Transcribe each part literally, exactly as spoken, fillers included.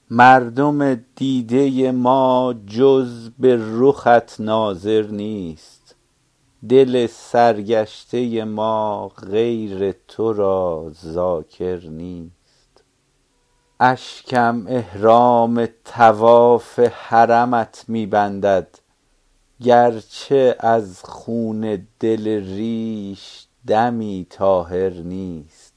مردم دیده ما جز به رخت ناظر نیست، دل سرگشته ما غیر تو را ذاکر نیست. اشکم احرام طواف حرمت می بندد، گرچه از خون دل ریش دمی طاهر نیست.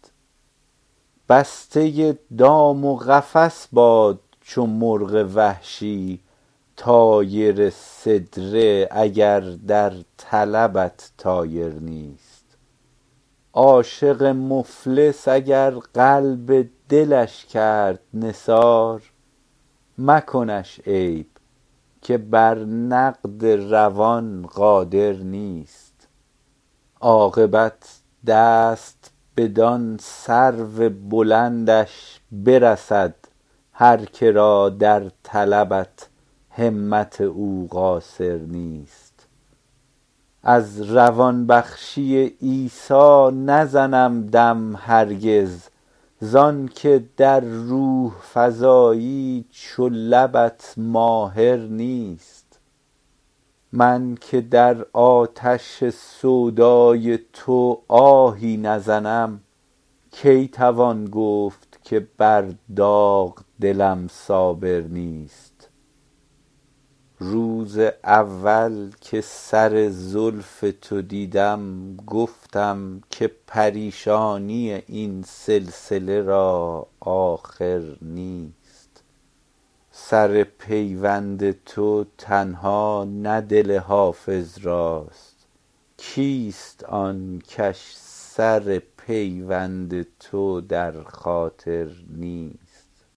بسته دام و قفس باد چو مرغ وحشی، طایر سدره اگر در طلبت طایر نیست. عاشق مفلس اگر قلب دلش کرد نثار، مکنش عیب که بر نقد روان قادر نیست. عاقبت دست بدان سرو بلندش برسد، هر که را در طلبت همت او قاصر نیست. از روان بخشی عیسی نزنم دم هرگز، زان که در روح فزایی چو لبت ماهر نیست. من که در آتش سودای تو آهی نزنم، کی توان گفت که بر داغ دلم صابر نیست. روز اول که سر زلف تو دیدم گفتم که پریشانی این سلسله را آخر نیست. سر پیوند تو تنها نه دل حافظ راست، کیست آن کش سر پیوند تو در خاطر نیست.